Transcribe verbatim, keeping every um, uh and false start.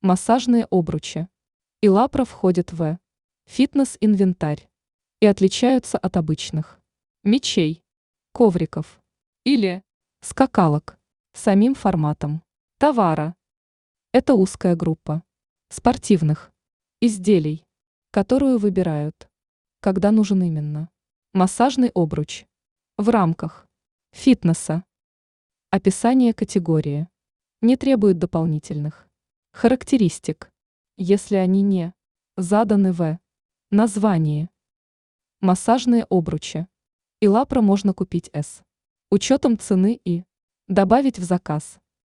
Массажные обручи и лапра входят в фитнес-инвентарь и отличаются от обычных мечей, ковриков или скакалок самим форматом товара. Это узкая группа спортивных изделий, которую выбирают, когда нужен именно массажный обруч в рамках фитнеса. Описание категории не требует дополнительных характеристик, если они не заданы в названии. Массажные обручи и лапра можно купить с учетом цены и добавить в заказ.